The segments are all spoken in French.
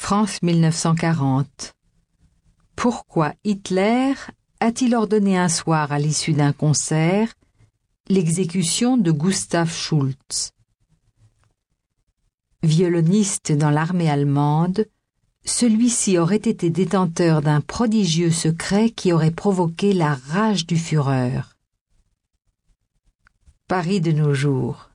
France 1940. Pourquoi Hitler a-t-il ordonné un soir à l'issue d'un concert l'exécution de Gustav Schultz? Violoniste dans l'armée allemande, celui-ci aurait été détenteur d'un prodigieux secret qui aurait provoqué la rage du Führer. Paris de nos jours.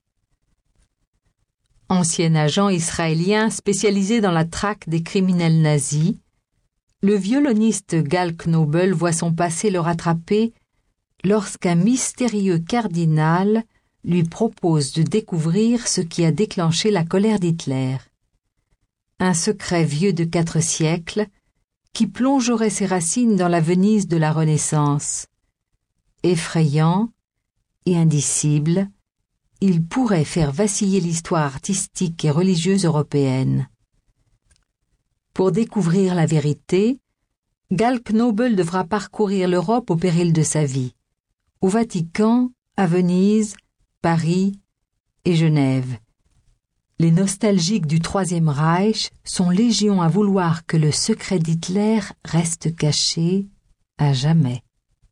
Ancien agent israélien spécialisé dans la traque des criminels nazis, le violoniste Gal Knobel voit son passé le rattraper lorsqu'un mystérieux cardinal lui propose de découvrir ce qui a déclenché la colère d'Hitler. Un secret vieux de 4 siècles qui plongerait ses racines dans la Venise de la Renaissance. Effrayant et indicible, il pourrait faire vaciller l'histoire artistique et religieuse européenne. Pour découvrir la vérité, Gal Knobel devra parcourir l'Europe au péril de sa vie, au Vatican, à Venise, Paris et Genève. Les nostalgiques du Troisième Reich sont légion à vouloir que le secret d'Hitler reste caché à jamais.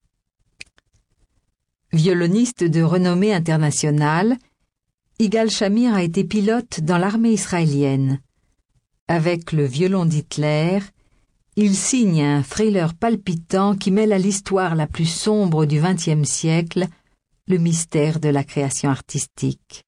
Violoniste de renommée internationale, Yigal Shamir a été pilote dans l'armée israélienne. Avec le violon d'Hitler, il signe un thriller palpitant qui mêle à l'histoire la plus sombre du XXe siècle le mystère de la création artistique.